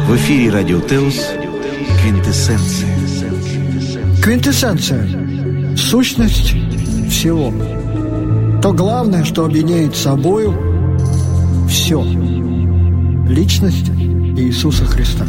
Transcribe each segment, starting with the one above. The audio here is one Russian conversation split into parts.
В эфире Радио Теос «Квинтэссенция». Квинтэссенция – сущность всего. То главное, что объединяет собою все. Личность Иисуса Христа.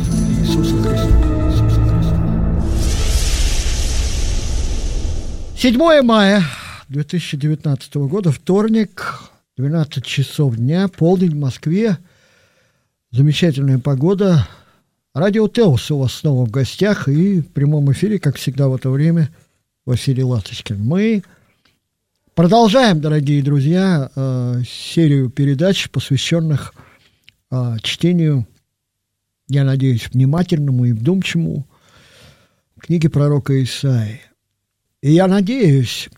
7 мая 2019 года, вторник, 12 часов дня, полдень в Москве. Замечательная погода. Радио Теос у вас снова в гостях и в прямом эфире, как всегда в это время, Василий Ласточкин. Мы продолжаем, дорогие друзья, серию передач, посвященных чтению, я надеюсь, внимательному и вдумчивому книги пророка Исаии. И я надеюсь,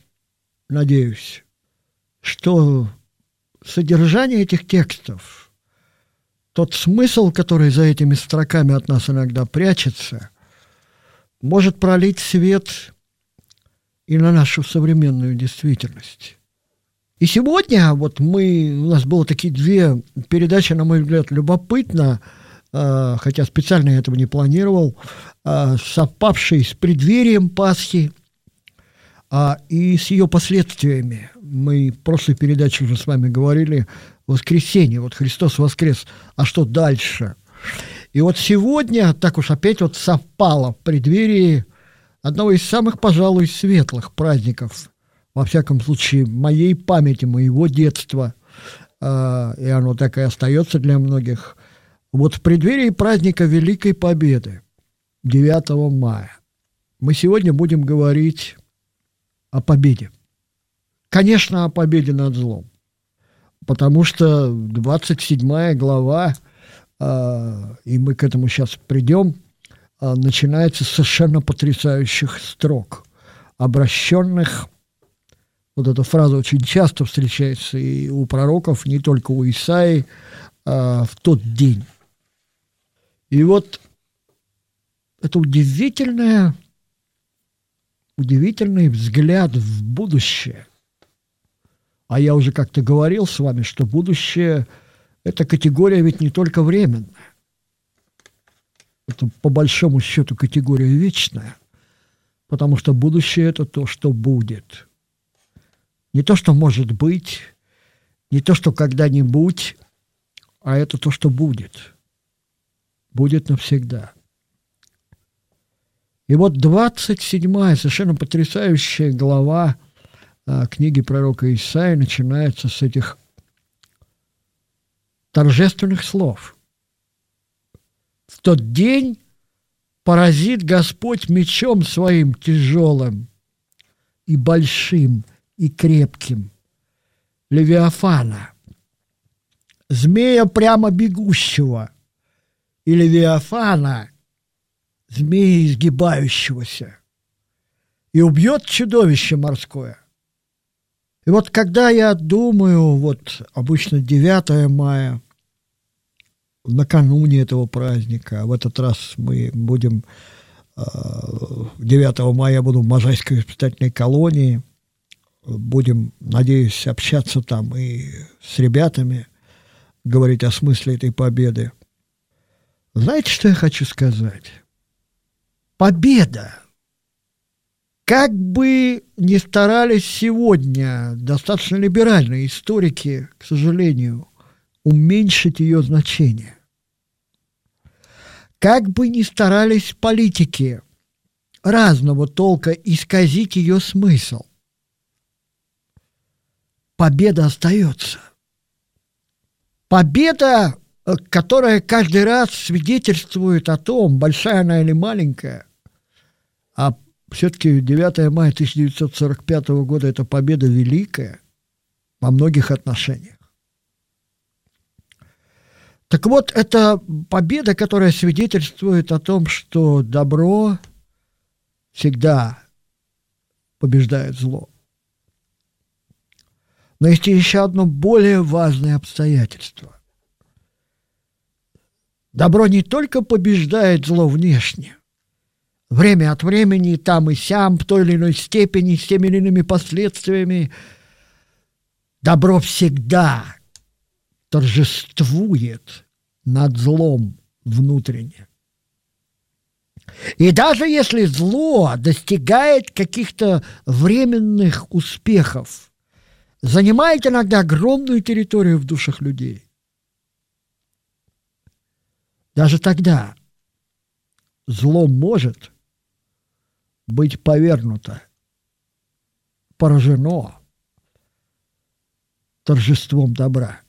что содержание этих текстов, тот смысл, который за этими строками от нас иногда прячется, может пролить свет и на нашу современную действительность. И сегодня у нас было такие две передачи, на мой взгляд, любопытно, хотя специально я этого не планировал, совпавшие с преддверием Пасхи и с ее последствиями. Мы в прошлой передаче уже с вами говорили воскресенье, Христос воскрес, а что дальше? И сегодня, так уж опять совпало в преддверии одного из самых, пожалуй, светлых праздников, во всяком случае, моей памяти, моего детства, и оно так и остается для многих, в преддверии праздника Великой Победы, 9 мая, мы сегодня будем говорить о победе. Конечно, о победе над злом. Потому что 27 глава, и мы к этому сейчас придем, начинается с совершенно потрясающих строк, обращенных, эта фраза очень часто встречается и у пророков, не только у Исаии, в тот день. И это удивительный взгляд в будущее. А я уже как-то говорил с вами, что будущее – это категория ведь не только временная. Это, по большому счету, категория вечная. Потому что будущее – это то, что будет. Не то, что может быть, не то, что когда-нибудь, а это то, что будет. Будет навсегда. И 27-я, совершенно потрясающая глава книги пророка Исаии начинается с этих торжественных слов. «В тот день поразит Господь мечом своим тяжелым и большим, и крепким Левиафана, змея прямо бегущего, и Левиафана, змея изгибающегося, и убьет чудовище морское». И когда я думаю, обычно 9 мая, накануне этого праздника, а в этот раз мы будем, 9 мая я буду в Можайской воспитательной колонии, будем, надеюсь, общаться там и с ребятами, говорить о смысле этой победы. Знаете, что я хочу сказать? Победа! Как бы ни старались сегодня достаточно либеральные историки, к сожалению, уменьшить ее значение, как бы ни старались политики разного толка исказить ее смысл, победа остается. Победа, которая каждый раз свидетельствует о том, большая она или маленькая, а все-таки 9 мая 1945 года – это победа великая во многих отношениях. Так это победа, которая свидетельствует о том, что добро всегда побеждает зло. Но есть еще одно более важное обстоятельство. Добро не только побеждает зло внешне, время от времени, там и сям, в той или иной степени, с теми или иными последствиями, добро всегда торжествует над злом внутренне. И даже если зло достигает каких-то временных успехов, занимает иногда огромную территорию в душах людей, даже тогда зло может быть повергнуто, поражено торжеством добра.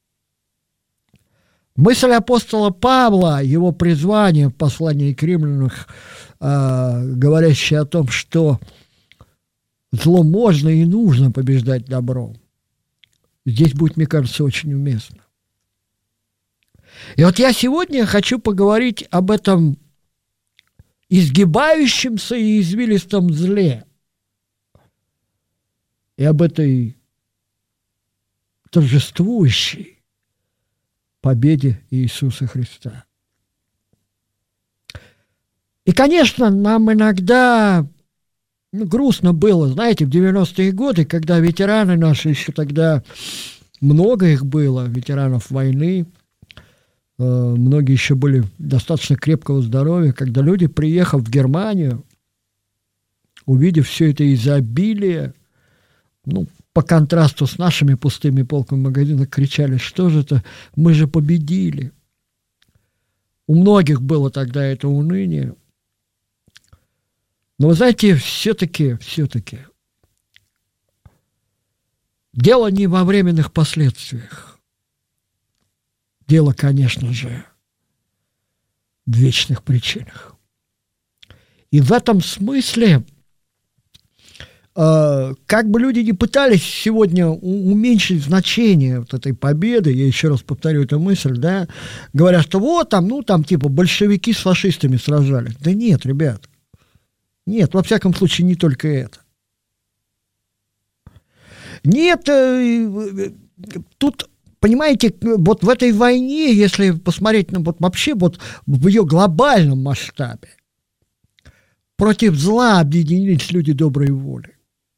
Мысль апостола Павла, его призвание в послании к римлянам, говорящее о том, что зло можно и нужно побеждать добром, здесь будет, мне кажется, очень уместно. И вот я сегодня хочу поговорить об этом изгибающемся и извилистом зле, и об этой торжествующей победе Иисуса Христа. И, конечно, нам иногда грустно было, знаете, в 90-е годы, когда ветераны наши, еще тогда много их было, ветеранов войны, многие еще были достаточно крепкого здоровья, когда люди, приехав в Германию, увидев все это изобилие, по контрасту с нашими пустыми полками магазина, кричали: что же это, мы же победили. У многих было тогда это уныние. Но вы знаете, все-таки дело не во временных последствиях. Дело, конечно же, в вечных причинах. И в этом смысле, как бы люди не пытались сегодня уменьшить значение вот этой победы, я еще раз повторю эту мысль, да, говорят, что вот там, типа большевики с фашистами сражались. Да нет, ребят, нет, во всяком случае, не только это. Нет, тут, понимаете, вот в этой войне, если посмотреть вообще в ее глобальном масштабе, против зла объединились люди доброй воли.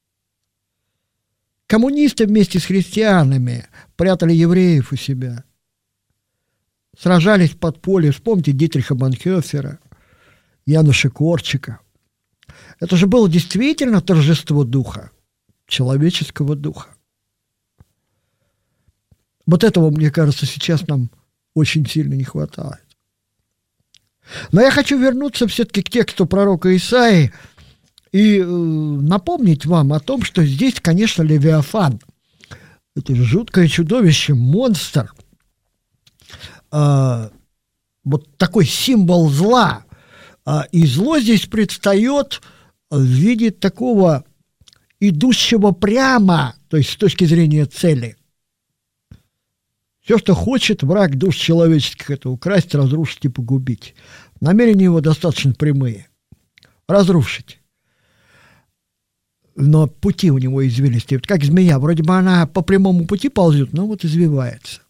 Коммунисты вместе с христианами прятали евреев у себя, сражались в подполье. Вспомните Дитриха Бонхёфера, Януша Корчика. Это же было действительно торжество духа, человеческого духа. Вот этого, мне кажется, сейчас нам очень сильно не хватает. Но я хочу вернуться все-таки к тексту пророка Исаии и напомнить вам о том, что здесь, конечно, Левиафан. Это жуткое чудовище, монстр. Вот такой символ зла. И зло здесь предстает в виде такого идущего прямо, то есть с точки зрения цели. Все, что хочет враг душ человеческих, это украсть, разрушить и погубить. Намерения его достаточно прямые. Разрушить. Но пути у него извилистые. Вот как змея, вроде бы она по прямому пути ползет, но вот извивается.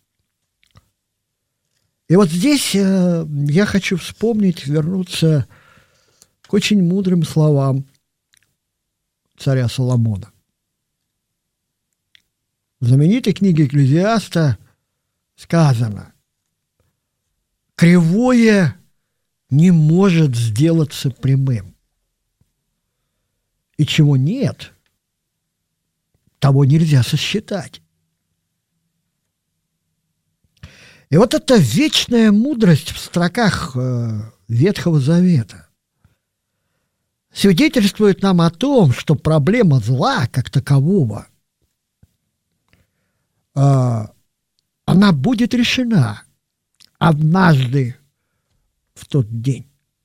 И вот здесь я хочу вспомнить, вернуться к очень мудрым словам царя Соломона. В знаменитой книге Экклезиаста сказано: кривое не может сделаться прямым. И чего нет, того нельзя сосчитать. И вот эта вечная мудрость в строках Ветхого Завета свидетельствует нам о том, что проблема зла как такового, она будет решена однажды в тот день.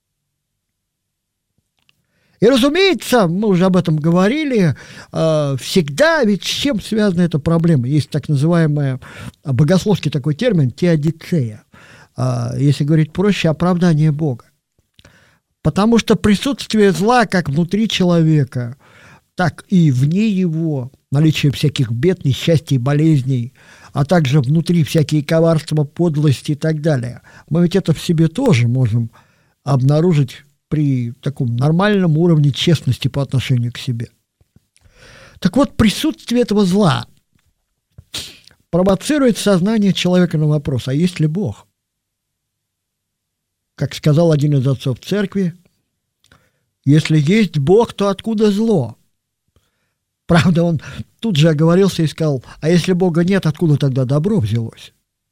И, разумеется, мы уже об этом говорили, всегда ведь с чем связана эта проблема? Есть так называемый богословский такой термин теодицея, если говорить проще, оправдание Бога. Потому что присутствие зла как внутри человека, так и вне его, наличие всяких бед, несчастий, болезней, а также внутри всякие коварства, подлости и так далее. Мы ведь это в себе тоже можем обнаружить при таком нормальном уровне честности по отношению к себе. Так вот, присутствие этого зла провоцирует сознание человека на вопрос: а есть ли Бог? Как сказал один из отцов церкви, если есть Бог, то откуда зло? Правда, он тут же оговорился и сказал, а если Бога нет, откуда тогда добро взялось?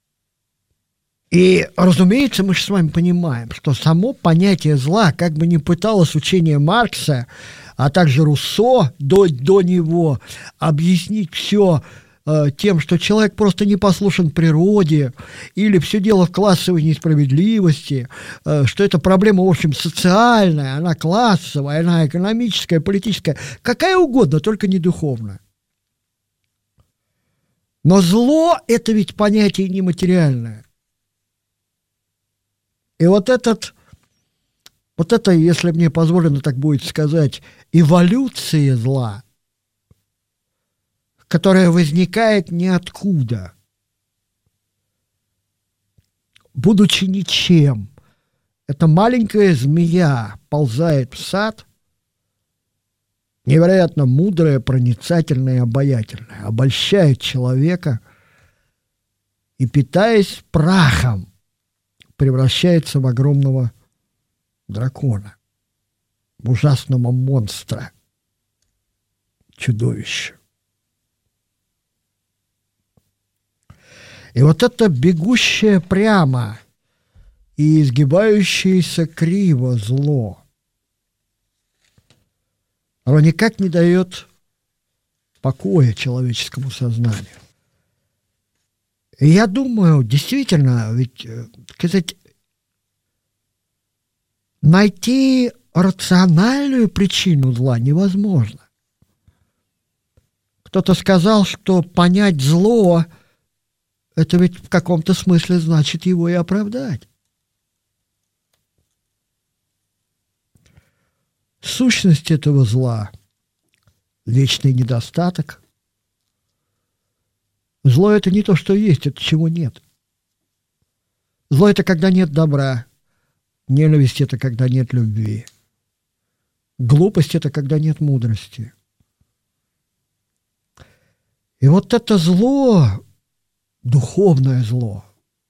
И, разумеется, мы же с вами понимаем, что само понятие зла, как бы ни пыталось учение Маркса, а также Руссо до него объяснить все тем, что человек просто не послушен природе, или все дело в классовой несправедливости, что это проблема, в общем, социальная, она классовая, она экономическая, политическая, какая угодно, только не духовная. Но зло – это ведь понятие нематериальное. И вот это, если мне позволено так будет сказать, эволюция зла, которая возникает ниоткуда, будучи ничем. Эта маленькая змея ползает в сад, невероятно мудрая, проницательная и обаятельная, обольщает человека и, питаясь прахом, превращается в огромного дракона, в ужасного монстра, чудовище. И вот это бегущее прямо и изгибающееся криво зло, оно никак не дает покоя человеческому сознанию. И я думаю, действительно, ведь, сказать, найти рациональную причину зла невозможно. Кто-то сказал, что понять зло – это ведь в каком-то смысле значит его и оправдать. Сущность этого зла – вечный недостаток. Зло – это не то, что есть, это чего нет. Зло – это когда нет добра. Ненависть – это когда нет любви. Глупость – это когда нет мудрости. И вот это зло, духовное зло,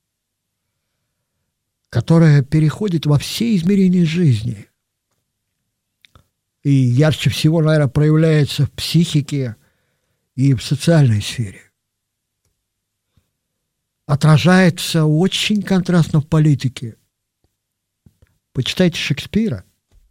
которое переходит во все измерения жизни и ярче всего, наверное, проявляется в психике и в социальной сфере, отражается очень контрастно в политике. Почитайте Шекспира.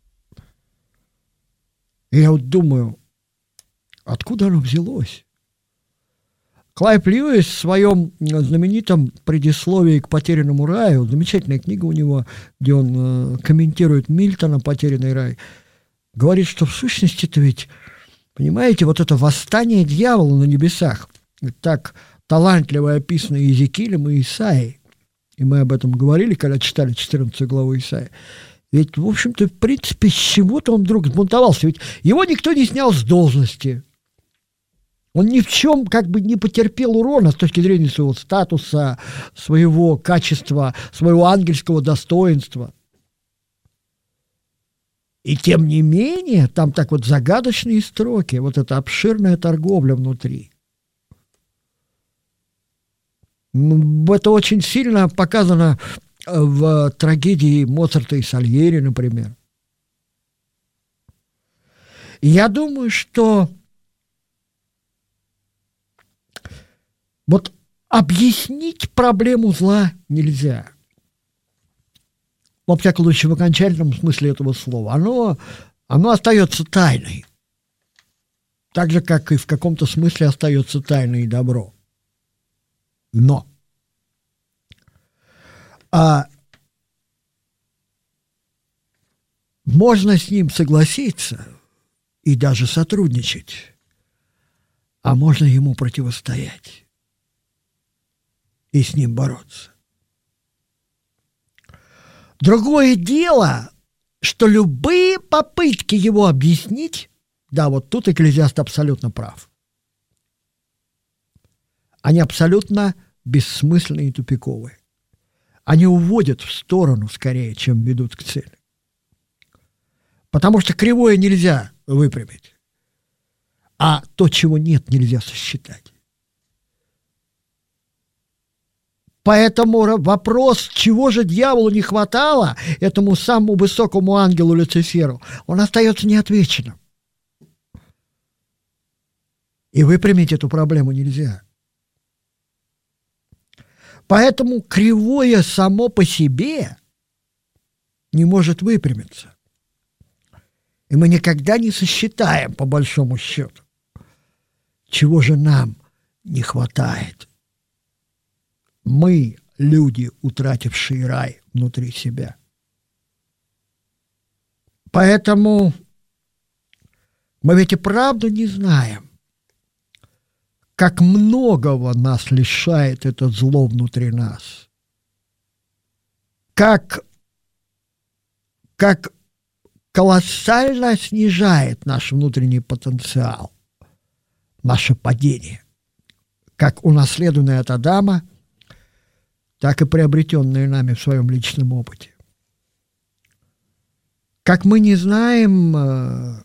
И я вот думаю, откуда оно взялось? Клайв Льюис в своем знаменитом предисловии к «Потерянному раю», замечательная книга у него, где он комментирует Мильтона «Потерянный рай», говорит, что в сущности-то ведь, понимаете, вот это восстание дьявола на небесах, так талантливо описано Иезекиилем и Исаией, и мы об этом говорили, когда читали 14 главу Исаии. Ведь, в общем-то, в принципе, с чего-то он вдруг взбунтовался. Ведь его никто не снял с должности. Он ни в чем как бы не потерпел урона с точки зрения своего статуса, своего качества, своего ангельского достоинства. И тем не менее, там так вот загадочные строки, вот эта обширная торговля внутри. Это очень сильно показано в трагедии Моцарта и Сальери, например. И я думаю, что вот объяснить проблему зла нельзя. Во всяком случае, в окончательном смысле этого слова. Оно остается тайной. Так же, как и в каком-то смысле остается тайной и добро. Но можно с ним согласиться и даже сотрудничать, а можно ему противостоять и с ним бороться. Другое дело, что любые попытки его объяснить, да, вот тут Экклезиаст абсолютно прав, они абсолютно бессмысленные и тупиковые. Они уводят в сторону скорее, чем ведут к цели. Потому что кривое нельзя выпрямить, а то, чего нет, нельзя сосчитать. Поэтому вопрос, чего же дьяволу не хватало, этому самому высокому ангелу Люциферу, он остается неотвеченным. И выпрямить эту проблему нельзя. Поэтому кривое само по себе не может выпрямиться. И мы никогда не сосчитаем, по большому счету, чего же нам не хватает. Мы, люди, утратившие рай внутри себя. Поэтому мы ведь и правду не знаем, как многого нас лишает это зло внутри нас. Как колоссально снижает наш внутренний потенциал, наше падение. Как унаследованное от Адама, так и приобретенные нами в своем личном опыте. Как мы не знаем,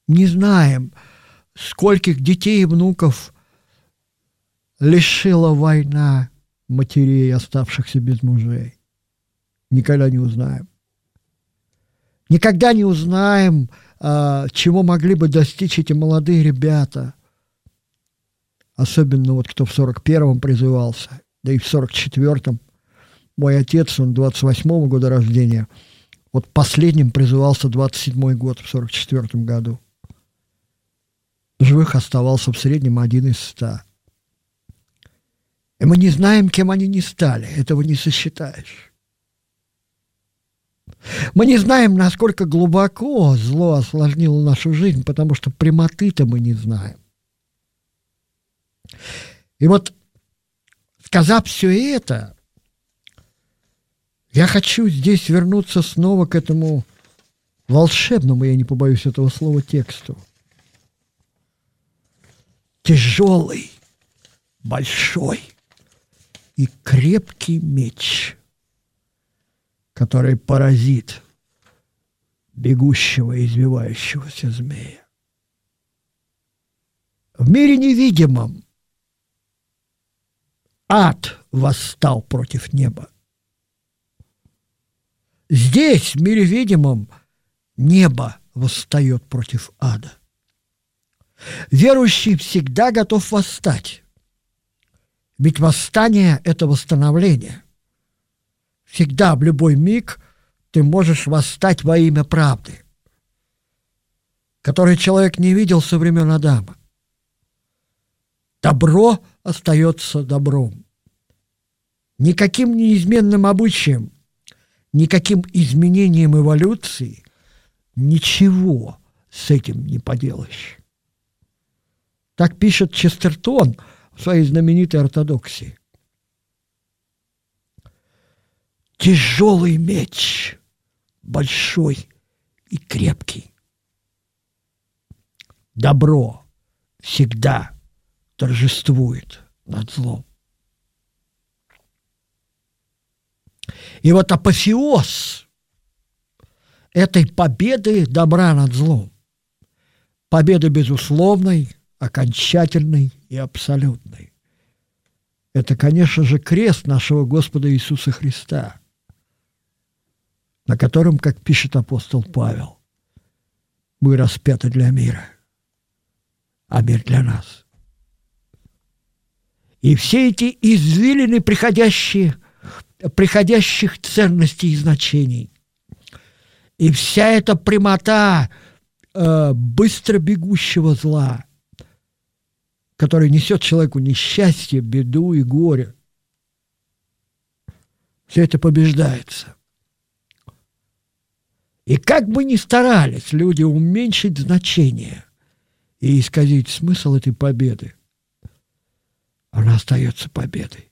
скольких детей и внуков лишила война матерей, оставшихся без мужей. Никогда не узнаем. Никогда не узнаем, чего могли бы достичь эти молодые ребята. Особенно вот кто в 41-м призывался, да и в 44-м. Мой отец, он 28-го года рождения, вот последним призывался 27-й год, в 44-м году. Живых оставался в среднем 1 из 100. И мы не знаем, кем они не стали. Этого не сосчитаешь. Мы не знаем, насколько глубоко зло осложнило нашу жизнь, потому что прямоты-то мы не знаем. И вот, сказав все это, я хочу здесь вернуться снова к этому волшебному, я не побоюсь этого слова, тексту. Тяжелый, большой и крепкий меч, который поразит бегущего и извивающегося змея. В мире невидимом ад восстал против неба. Здесь, в мире видимом, небо восстает против ада. Верующий всегда готов восстать. Ведь восстание – это восстановление. Всегда, в любой миг, ты можешь восстать во имя правды, которую человек не видел со времен Адама. Добро остается добром. Никаким неизменным обычаем, никаким изменением эволюции ничего с этим не поделаешь. Так пишет Честертон в своей знаменитой ортодоксии. Тяжелый меч, большой и крепкий. Добро всегда торжествует над злом. И вот апофеоз этой победы добра над злом, победы безусловной, окончательной и абсолютной, это, конечно же, крест нашего Господа Иисуса Христа, на котором, как пишет апостол Павел, мы распяты для мира, а мир для нас. И все эти извилины приходящих ценностей и значений, и вся эта прямота быстро бегущего зла, который несет человеку несчастье, беду и горе, все это побеждается. И как бы ни старались люди уменьшить значение и исказить смысл этой победы, она остается победой.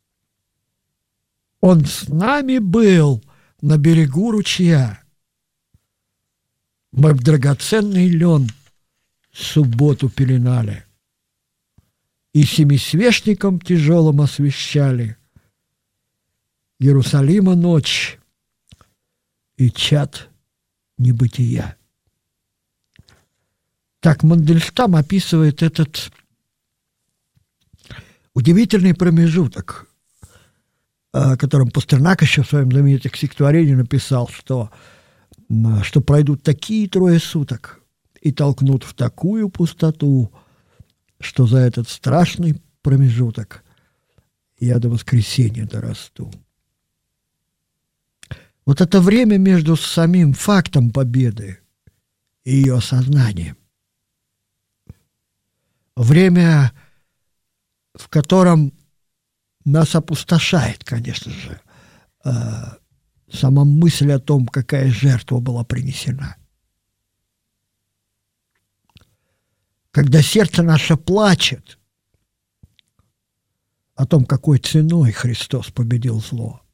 Он с нами был на берегу ручья. Мы в драгоценный лен субботу пеленали и семисвечником тяжелым освещали Иерусалима ночь и чад небытия. Так Мандельштам описывает этот удивительный промежуток о котором Пастернак еще в своем знаменитом стихотворении написал, что пройдут такие 3 суток и толкнут в такую пустоту, что за этот страшный промежуток я до воскресенья дорасту. Вот это время между самим фактом победы и ее осознанием. Время, в котором нас опустошает, конечно же, сама мысль о том, какая жертва была принесена. Когда сердце наше плачет о том, какой ценой Христос победил зло.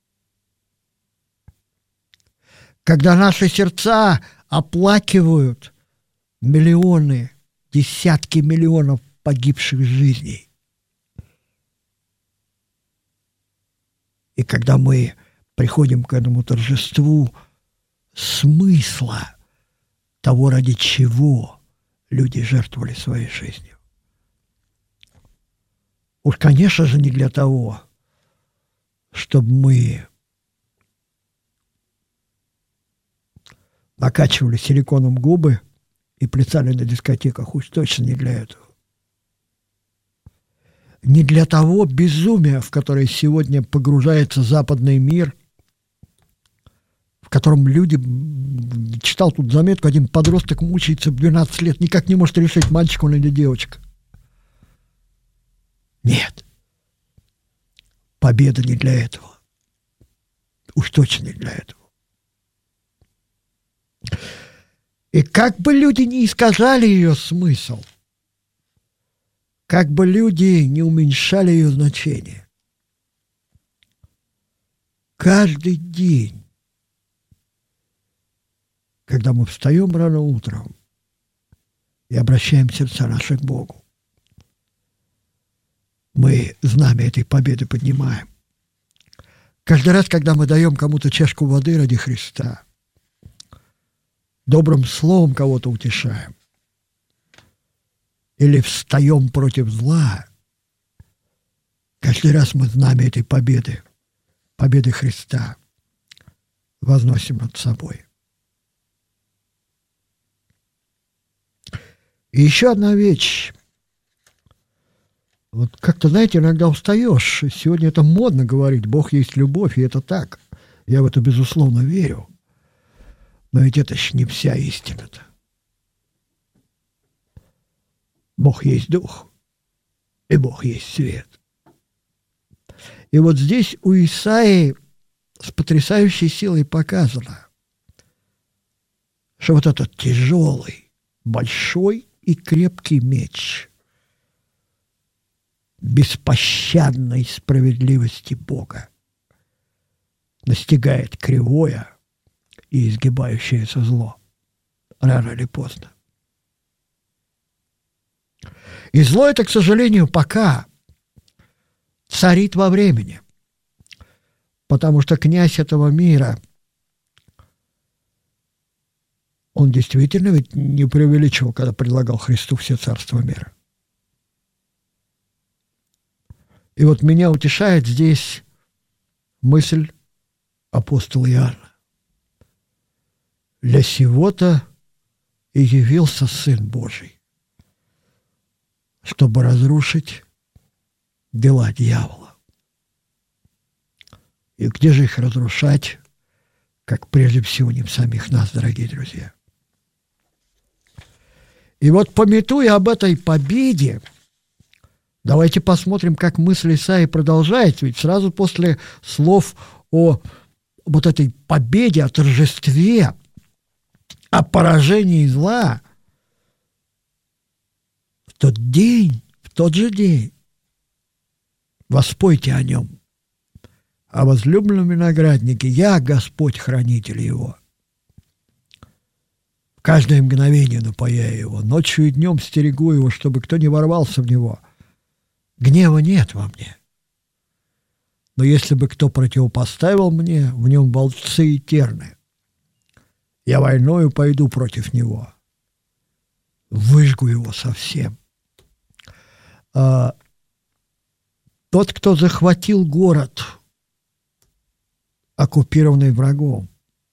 Когда наши сердца оплакивают миллионы, десятки миллионов погибших жизней. И когда мы приходим к этому торжеству смысла того, ради чего люди жертвовали своей жизнью. Уж, конечно же, не для того, чтобы мы накачивали силиконом губы и плясали на дискотеках, уж точно не для этого. Не для того безумия, в которое сегодня погружается западный мир, в котором люди... Читал тут заметку, один подросток мучается в 12 лет, никак не может решить, мальчик он или девочка. Нет. Победа не для этого. Уж точно не для этого. И как бы люди не искажали ее смысл, как бы люди не уменьшали ее значение, каждый день, когда мы встаем рано утром и обращаем сердца наши к Богу, мы знамя этой победы поднимаем. Каждый раз, когда мы даем кому-то чашку воды ради Христа, добрым словом кого-то утешаем, или встаем против зла, каждый раз мы знамя этой победы, победы Христа, возносим над собой. И еще одна вещь. Вот как-то, знаете, иногда устаешь. Сегодня это модно говорить, Бог есть любовь, и это так. Я в это, безусловно, верю. Но ведь это ж не вся истина-то. Бог есть Дух, и Бог есть свет. И вот здесь у Исаии с потрясающей силой показано, что вот этот тяжелый, большой и крепкий меч беспощадной справедливости Бога настигает кривое и изгибающееся зло рано или поздно. И зло это, к сожалению, пока царит во времени, потому что князь этого мира, он действительно ведь не преувеличивал, когда предлагал Христу все царства мира. И вот меня утешает здесь мысль апостола Иоанна. Для сего-то и явился Сын Божий, чтобы разрушить дела дьявола. И где же их разрушать, как прежде всего не в самих нас, дорогие друзья? И вот, памятуя об этой победе, давайте посмотрим, как мысль Исаии продолжается. Ведь сразу после слов о вот этой победе, о торжестве, о поражении зла, в тот день, в тот же день воспойте о нем. О возлюбленном винограднике я, Господь, хранитель его. В каждое мгновение напояю его, ночью и днем стерегу его, чтобы кто не ворвался в него. Гнева нет во мне. Но если бы кто противопоставил мне, в нем волчцы и терны. Я войною пойду против него. Выжгу его совсем. Тот, кто захватил город, оккупированный врагом,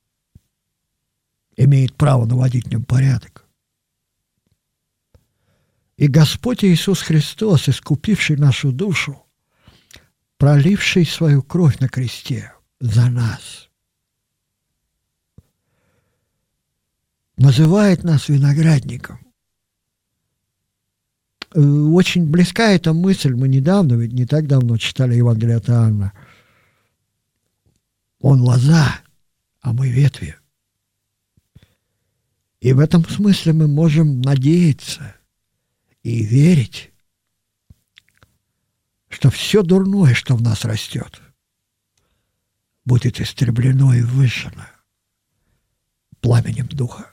имеет право наводить в нем порядок. И Господь Иисус Христос, искупивший нашу душу, проливший свою кровь на кресте за нас, называет нас виноградником. Очень близка эта мысль. Мы недавно, ведь не так давно читали Евангелие от Иоанна. Он лоза, а мы ветви. И в этом смысле мы можем надеяться и верить, что все дурное, что в нас растет, будет истреблено и выжжено пламенем Духа.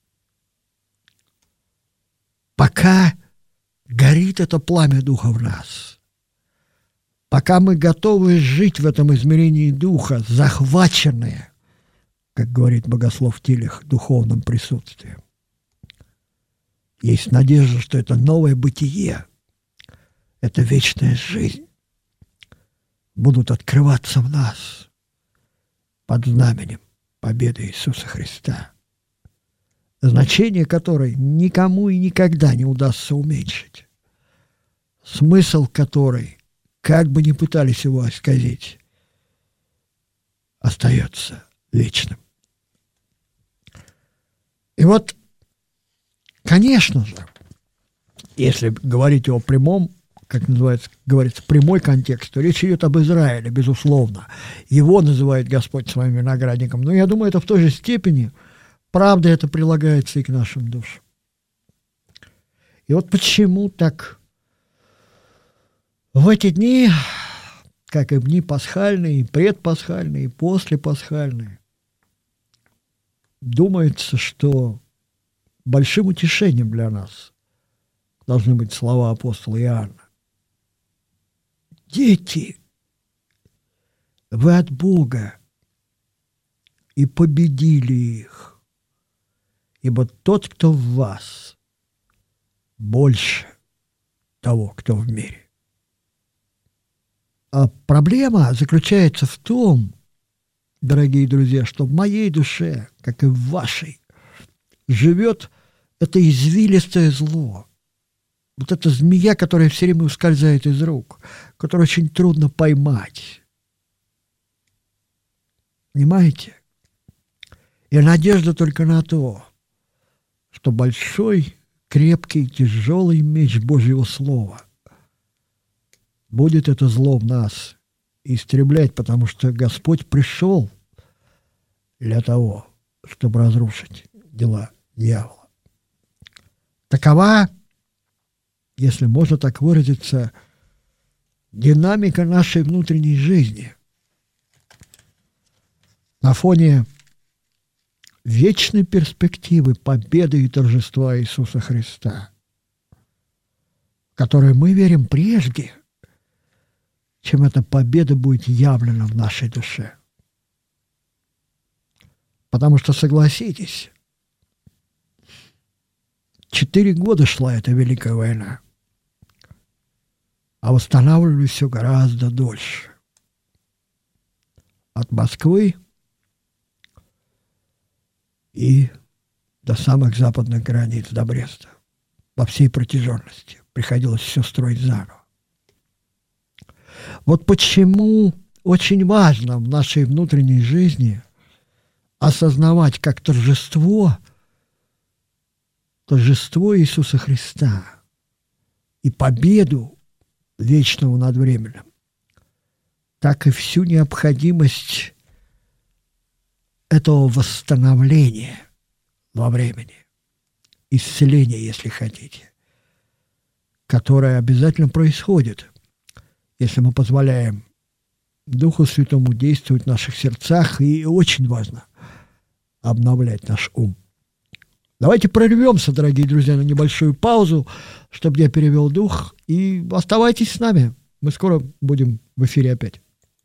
Пока горит это пламя Духа в нас, пока мы готовы жить в этом измерении Духа, захваченные, как говорит богослов Тилих, духовным присутствием, есть надежда, что это новое бытие, это вечная жизнь будут открываться в нас под знаменем победы Иисуса Христа, значение которой никому и никогда не удастся уменьшить, смысл которой, как бы ни пытались его исказить, остается вечным. И вот, конечно же, если говорить о прямом, как называется, говорится, прямой контекст, то речь идет об Израиле, безусловно. Его называет Господь своим виноградником. Но я думаю, это в той же степени, правда, это прилагается и к нашим душам. И вот почему так в эти дни, как и в дни пасхальные, и предпасхальные, и послепасхальные, думается, что большим утешением для нас должны быть слова апостола Иоанна. Дети, вы от Бога, и победили их, ибо тот, кто в вас, больше того, кто в мире. А проблема заключается в том, дорогие друзья, что в моей душе, как и в вашей, живет это извилистое зло. Вот эта змея, которая все время ускользает из рук, которую очень трудно поймать. Понимаете? И надежда только на то, что большой, крепкий, тяжелый меч Божьего Слова будет это зло в нас истреблять, потому что Господь пришел для того, чтобы разрушить дела дьявола. Такова, если можно так выразиться, динамика нашей внутренней жизни на фоне вечной перспективы победы и торжества Иисуса Христа, в которой мы верим прежде, чем эта победа будет явлена в нашей душе. Потому что, согласитесь, 4 года шла эта Великая война, а восстанавливали все гораздо дольше. От Москвы и до самых западных границ, до Бреста. По всей протяженности. Приходилось все строить заново. Вот почему очень важно в нашей внутренней жизни осознавать как торжество Иисуса Христа и победу вечного над временем, так и всю необходимость этого восстановления во времени, исцеления, если хотите, которое обязательно происходит, если мы позволяем Духу Святому действовать в наших сердцах, и очень важно обновлять наш ум. Давайте прервемся, дорогие друзья, на небольшую паузу, чтобы я перевел дух, и оставайтесь с нами. Мы скоро будем в эфире опять.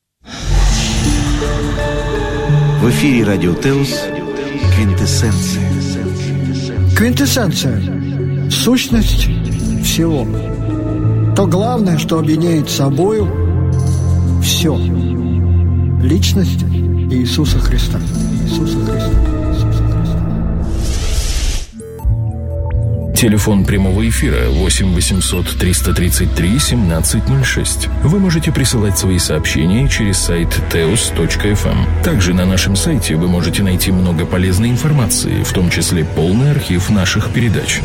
В эфире Радио Теос «Квинтэссенция». Квинтэссенция – сущность всего. То главное, что объединяет собою все. Личность, Иисуса Христа. Иисуса Христа. Иисуса Христа. Телефон прямого эфира 8 800 333 1706. Вы можете присылать свои сообщения через сайт teos.fm. Также на нашем сайте вы можете найти много полезной информации, в том числе полный архив наших передач.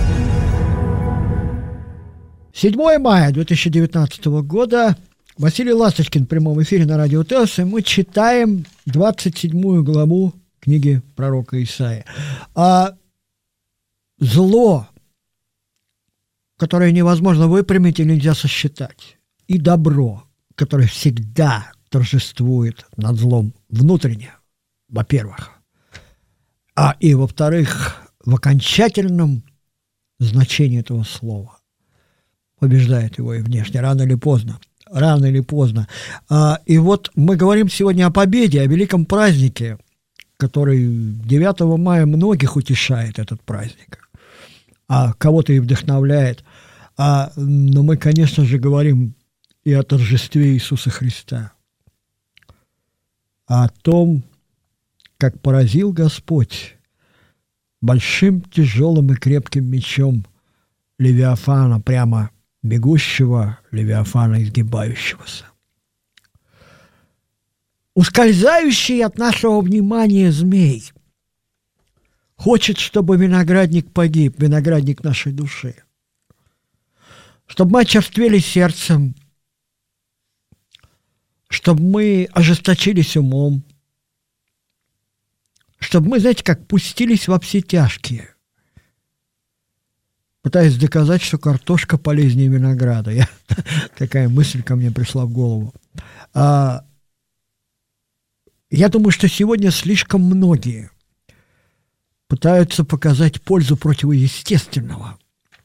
7 мая 2019 года. Василий Ласточкин в прямом эфире на радио Теос, и мы читаем 27 главу книги пророка Исаии. Зло, которое невозможно выпрямить и нельзя сосчитать, и добро, которое всегда торжествует над злом внутренне, во-первых, и во-вторых, в окончательном значении этого слова побеждает его и внешне, рано или поздно. Рано или поздно. И вот мы говорим сегодня о победе, о великом празднике, который 9 мая многих утешает, этот праздник, а кого-то и вдохновляет. Но мы, конечно же, говорим и о торжестве Иисуса Христа, о том, как поразил Господь большим, тяжелым и крепким мечом Левиафана, прямо бегущего Левиафана, изгибающегося. Ускользающий от нашего внимания змей хочет, чтобы виноградник погиб, виноградник нашей души, чтобы мы очерствели сердцем, чтобы мы ожесточились умом, чтобы мы, знаете, как пустились во все тяжкие, пытаясь доказать, что картошка полезнее винограда. Такая мысль ко мне пришла в голову. Я думаю, что сегодня слишком многие пытаются показать пользу противоестественного.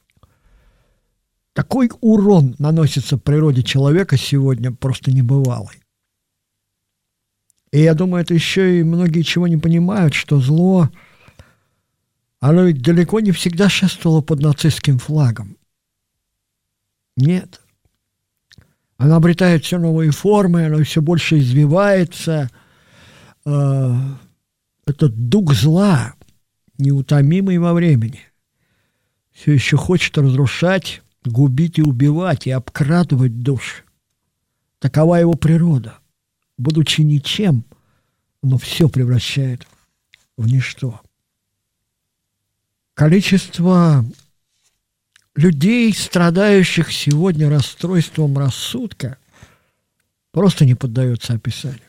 Такой урон наносится природе человека сегодня просто небывалый. И я думаю, это еще и многие чего не понимают, что зло, оно ведь далеко не всегда шествовало под нацистским флагом. Нет. Оно обретает все новые формы, оно все больше извивается. Этот дух зла, неутомимый во времени, все еще хочет разрушать, губить и убивать, и обкрадывать души. Такова его природа. Будучи ничем, оно все превращает в ничто. Количество людей, страдающих сегодня расстройством рассудка, просто не поддается описанию.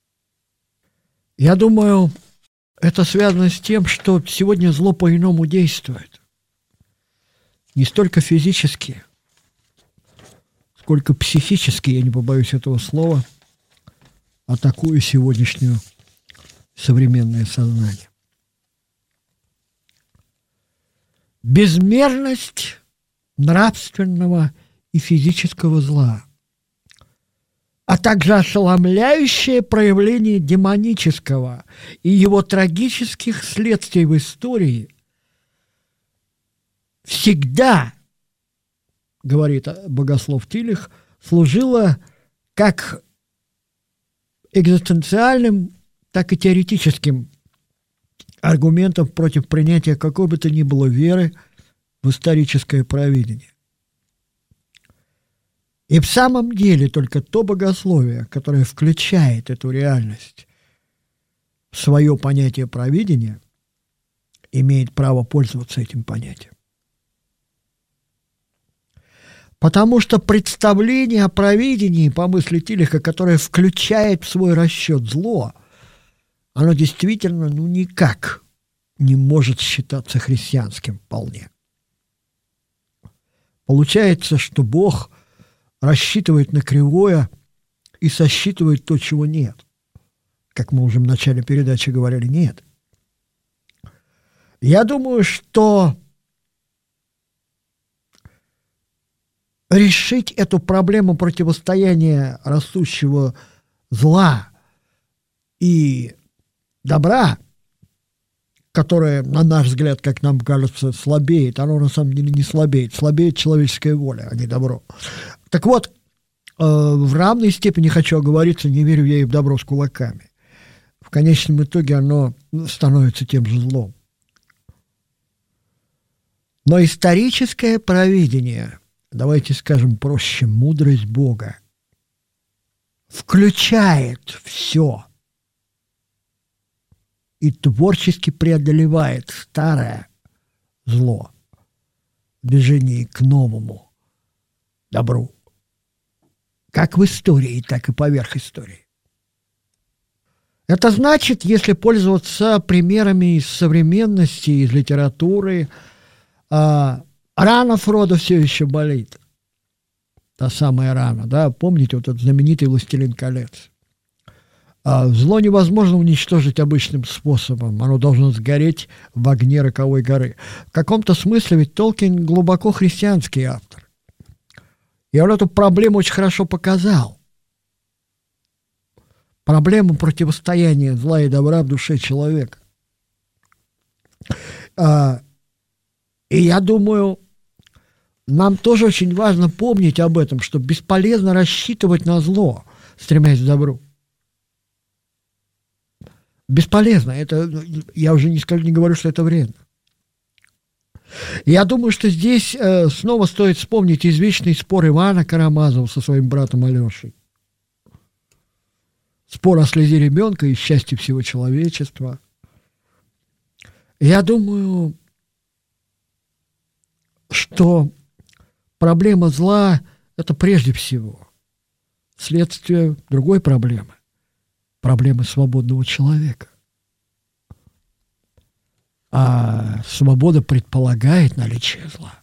Я думаю, это связано с тем, что сегодня зло по-иному действует. Не столько физически, сколько психически, я не побоюсь этого слова, атакуя сегодняшнее современное сознание. Безмерность нравственного и физического зла, а также ошеломляющее проявление демонического и его трагических следствий в истории всегда, говорит богослов Тилих, служило как экзистенциальным, так и теоретическим аргументом против принятия какой бы то ни было веры в историческое провидение. И в самом деле только то богословие, которое включает эту реальность в свое понятие провидения, имеет право пользоваться этим понятием. Потому что представление о провидении, по мысли Тилиха, которое включает в свой расчет зло, оно действительно никак не может считаться христианским вполне. Получается, что Бог рассчитывает на кривое и сосчитывает то, чего нет. Как мы уже в начале передачи говорили, нет. Я думаю, что решить эту проблему противостояния растущего зла и добра, которое, на наш взгляд, как нам кажется, слабеет, оно на самом деле не слабеет. Слабеет человеческая воля, а не добро. Так вот, в равной степени хочу оговориться, не верю я и в добро с кулаками. В конечном итоге оно становится тем же злом. Но историческое провидение, давайте скажем проще, мудрость Бога, включает все и творчески преодолевает старое зло в движении к новому добру. Как в истории, так и поверх истории. Это значит, если пользоваться примерами из современности, из литературы, рана Фродо все еще болит. Та самая рана, да, помните вот этот знаменитый «Властелин колец». Зло невозможно уничтожить обычным способом, оно должно сгореть в огне роковой горы. В каком-то смысле ведь Толкин глубоко христианский автор. И он эту проблему очень хорошо показал. Проблему противостояния зла и добра в душе человека. И я думаю, нам тоже очень важно помнить об этом, что бесполезно рассчитывать на зло, стремясь к добру. Бесполезно. Это, я уже не говорю, что это вредно. Я думаю, что здесь снова стоит вспомнить извечный спор Ивана Карамазова со своим братом Алешей. Спор о слезе ребенка и счастье всего человечества. Я думаю, что проблема зла – это прежде всего следствие другой проблемы. Проблемы свободного человека. А свобода предполагает наличие зла.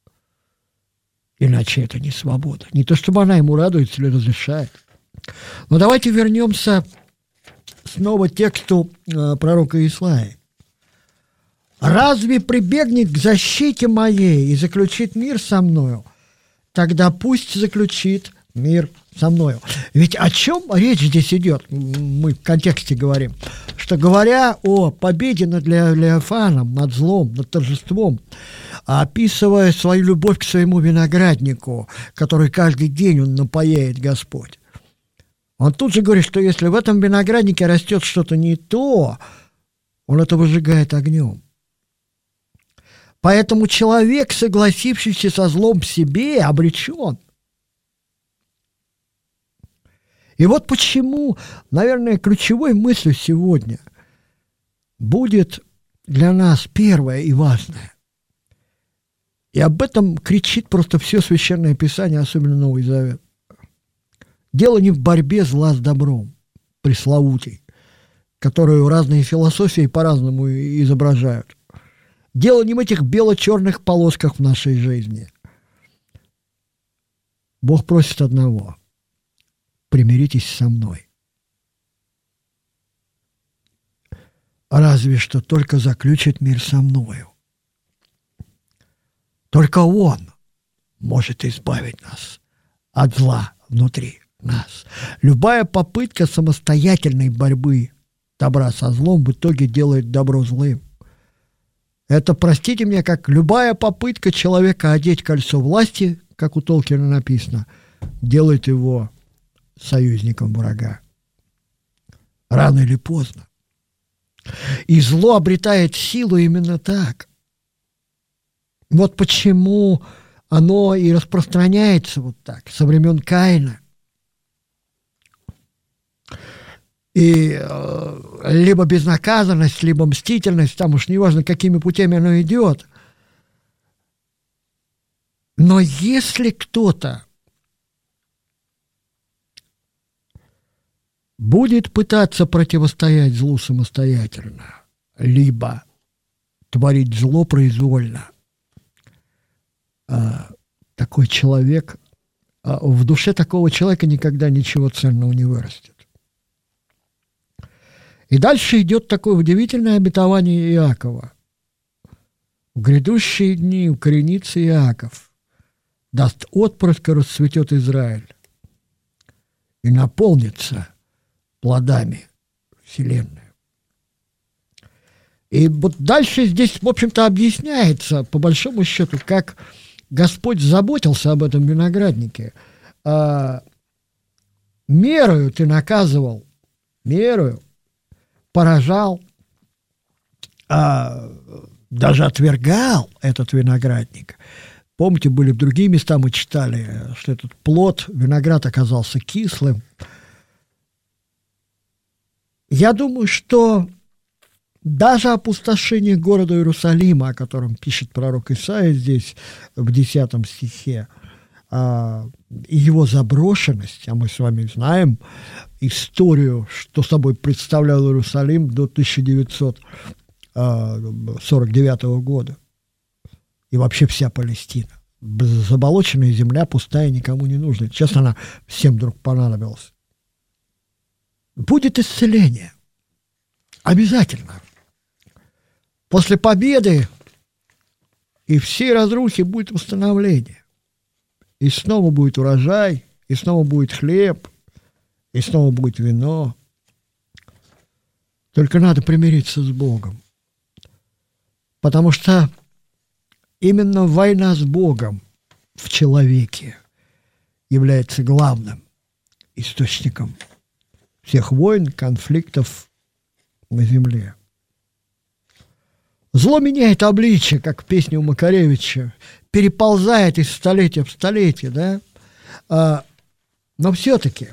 Иначе это не свобода. Не то, чтобы она ему радуется или разрешает. Но давайте вернемся снова к тексту пророка Исаии. «Разве прибегнет к защите моей и заключит мир со мною? Тогда пусть заключит мир со мною». Ведь о чем речь здесь идет? Мы в контексте говорим, что говоря о победе над Левиафаном, над злом, над торжеством, описывая свою любовь к своему винограднику, который каждый день он напояет Господь, он тут же говорит, что если в этом винограднике растет что-то не то, он это выжигает огнем. Поэтому человек, согласившийся со злом в себе, обречен. И вот почему, наверное, ключевой мыслью сегодня будет для нас первое и важное. И об этом кричит просто все Священное Писание, особенно Новый Завет. Дело не в борьбе зла с добром, пресловутей, которую разные философии по-разному изображают. Дело не в этих бело-черных полосках в нашей жизни. Бог просит одного: примиритесь со мной. Разве что только заключит мир со мною. Только Он может избавить нас от зла внутри нас. Любая попытка самостоятельной борьбы добра со злом в итоге делает добро злым. Это, простите меня, как любая попытка человека одеть кольцо власти, как у Толкина написано, делает его союзником врага. Рано или поздно. И зло обретает силу именно так. Вот почему оно и распространяется вот так, со времен Каина. И либо безнаказанность, либо мстительность, там уж неважно, какими путями оно идет. Но если кто-то будет пытаться противостоять злу самостоятельно, либо творить зло произвольно, такой человек, в душе такого человека никогда ничего ценного не вырастет. И дальше идет такое удивительное обетование Иакова. В грядущие дни укоренится Иаков, даст отпрыск и расцветет Израиль, и наполнится плодами вселенной. И вот дальше здесь, в общем-то, объясняется, по большому счету, как Господь заботился об этом винограднике. Мерою ты наказывал, мерою, поражал, даже отвергал этот виноградник. Помните, были в другие места, мы читали, что этот плод, виноград оказался кислым. Я думаю, что даже опустошение города Иерусалима, о котором пишет пророк Исаия здесь в 10 стихе, и его заброшенность, а мы с вами знаем историю, что собой представлял Иерусалим до 1949 года, и вообще вся Палестина. Заболоченная земля, пустая, никому не нужна. Сейчас она всем вдруг понадобилась. Будет исцеление. Обязательно. После победы и всей разрухи будет восстановление. И снова будет урожай, и снова будет хлеб, и снова будет вино. Только надо примириться с Богом. Потому что именно война с Богом в человеке является главным источником всех войн, конфликтов на земле. Зло меняет обличие, как в песне у Макаревича, переползает из столетия в столетие, да? Но все-таки,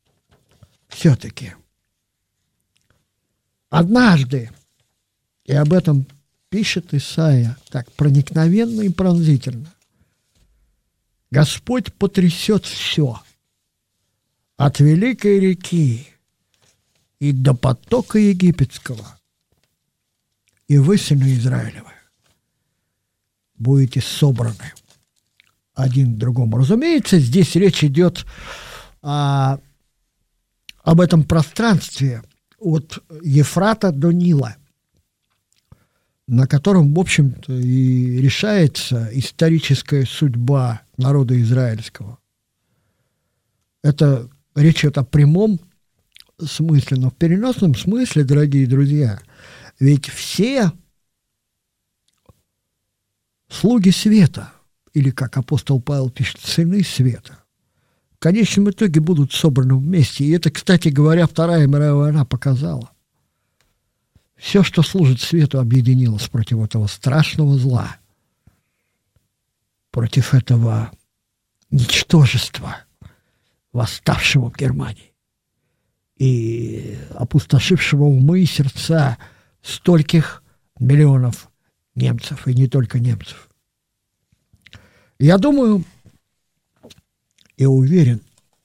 однажды, и об этом пишет Исаия так проникновенно и пронзительно, Господь потрясет все, от великой реки и до потока египетского, и вы, сыны Израилевы, будете собраны один к другому. Разумеется, здесь речь идет об этом пространстве от Ефрата до Нила, на котором, в общем-то, и решается историческая судьба народа израильского. Это речь идет о прямом смысле, но в переносном смысле, дорогие друзья, ведь все слуги света, или, как апостол Павел пишет, сыны света, в конечном итоге будут собраны вместе. И это, кстати говоря, Вторая мировая война показала. Все, что служит свету, объединилось против этого страшного зла, против этого ничтожества, восставшего в Германии и опустошившего умы и сердца стольких миллионов немцев, и не только немцев. Я думаю и уверен,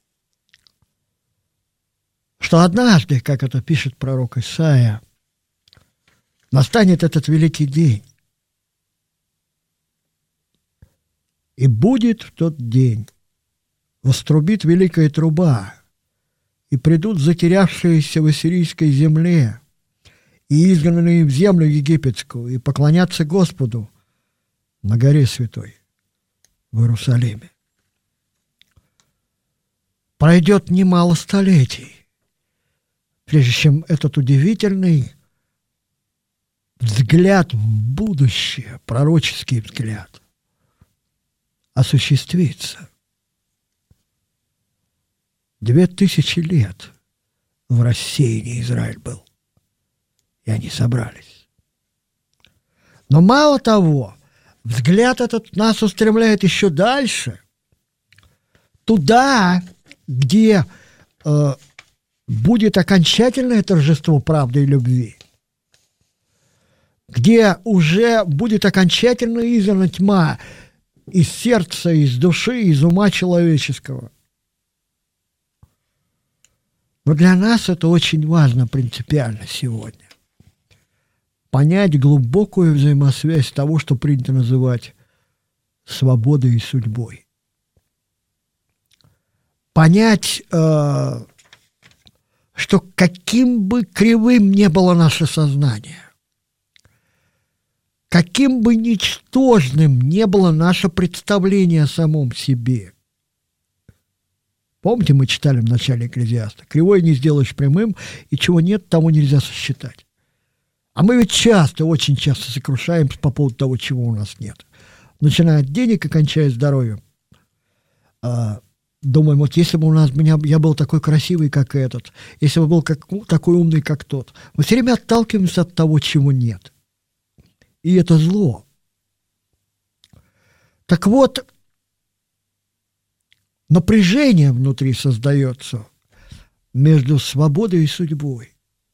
что однажды, как это пишет пророк Исаия, настанет этот великий день. И будет в тот день, вострубит великая труба, и придут затерявшиеся в ассирийской земле, и изгнанные в землю египетскую, и поклонятся Господу на горе святой в Иерусалиме. Пройдет немало столетий, прежде чем этот удивительный взгляд в будущее, пророческий взгляд, осуществится. 2000 лет в рассеянии Израиль был, и они собрались. Но мало того, взгляд этот нас устремляет еще дальше, туда, где будет окончательное торжество правды и любви, где уже будет окончательно изгнана тьма из сердца, из души, из ума человеческого. Но для нас это очень важно принципиально сегодня. Понять глубокую взаимосвязь того, что принято называть свободой и судьбой. Понять, что каким бы кривым ни было наше сознание, каким бы ничтожным ни было наше представление о самом себе. Помните, мы читали в начале Экклезиаста: «Кривое не сделаешь прямым, и чего нет, того нельзя сосчитать». А мы ведь часто, очень часто сокрушаемся по поводу того, чего у нас нет. Начиная от денег и кончая здоровьем. думаем, вот если бы я был такой красивый, как этот, если бы был такой умный, как тот. Мы все время отталкиваемся от того, чего нет. И это зло. Так вот, напряжение внутри создается между свободой и судьбой.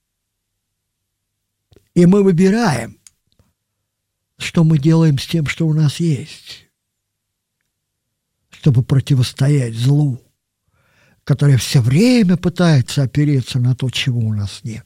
И мы выбираем, что мы делаем с тем, что у нас есть, чтобы противостоять злу, которое все время пытается опереться на то, чего у нас нет.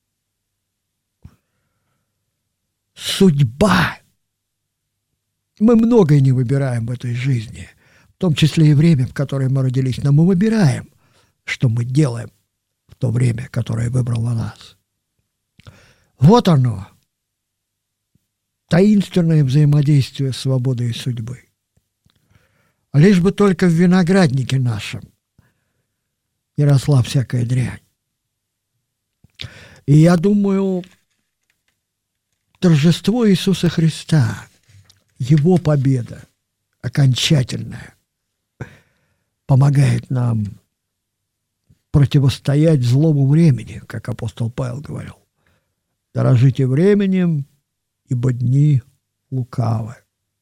Судьба. Мы многое не выбираем в этой жизни, в том числе и время, в которое мы родились, но мы выбираем, что мы делаем в то время, которое выбрало нас. Вот оно, таинственное взаимодействие свободы и судьбы. Лишь бы только в винограднике нашем не росла всякая дрянь. И я думаю, торжество Иисуса Христа, Его победа окончательная, помогает нам противостоять злому времени, как апостол Павел говорил. Дорожите временем, ибо дни лукавы.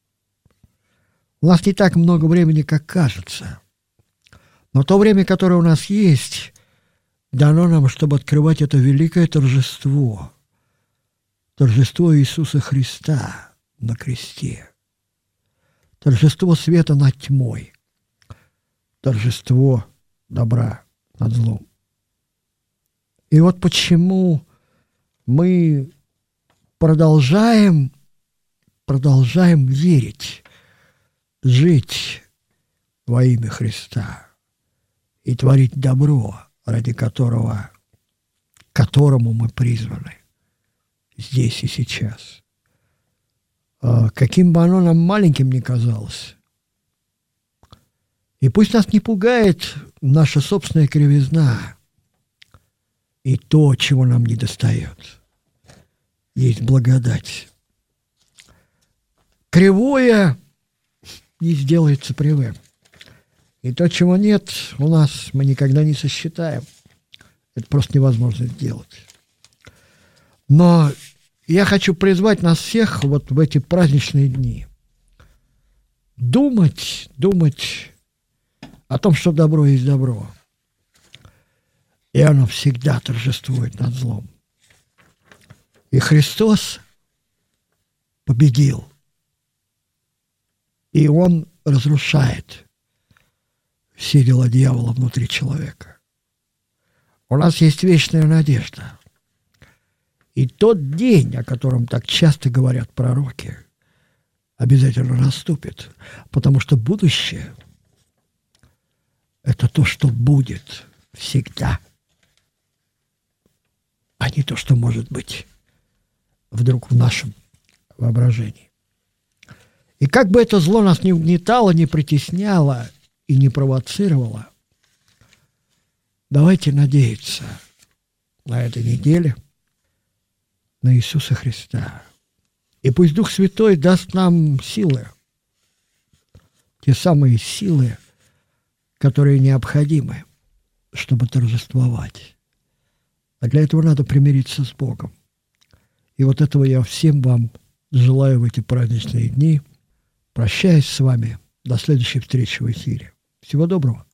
У нас не так много времени, как кажется. Но то время, которое у нас есть, дано нам, чтобы открывать это великое торжество. Торжество Иисуса Христа на кресте. Торжество света над тьмой. Торжество добра над злом. И вот почему мы продолжаем верить, жить во имя Христа и творить добро, ради которому мы призваны здесь и сейчас. Каким бы оно нам маленьким ни казалось. И пусть нас не пугает наша собственная кривизна и то, чего нам недостает. Есть благодать. Кривое не сделается прямым. И то, чего нет у нас, мы никогда не сосчитаем. Это просто невозможно сделать. Но я хочу призвать нас всех вот в эти праздничные дни думать о том, что добро есть добро. И оно всегда торжествует над злом. И Христос победил. И Он разрушает все дела дьявола внутри человека. У нас есть вечная надежда. И тот день, о котором так часто говорят пророки, обязательно наступит. Потому что будущее – это то, что будет всегда, а не то, что может быть вдруг в нашем воображении. И как бы это зло нас не угнетало, не притесняло и не провоцировало, давайте надеяться на этой неделе на Иисуса Христа. И пусть Дух Святой даст нам силы, те самые силы, которые необходимы, чтобы торжествовать. А для этого надо примириться с Богом. И вот этого я всем вам желаю в эти праздничные дни. Прощаюсь с вами. До следующей встречи в эфире. Всего доброго.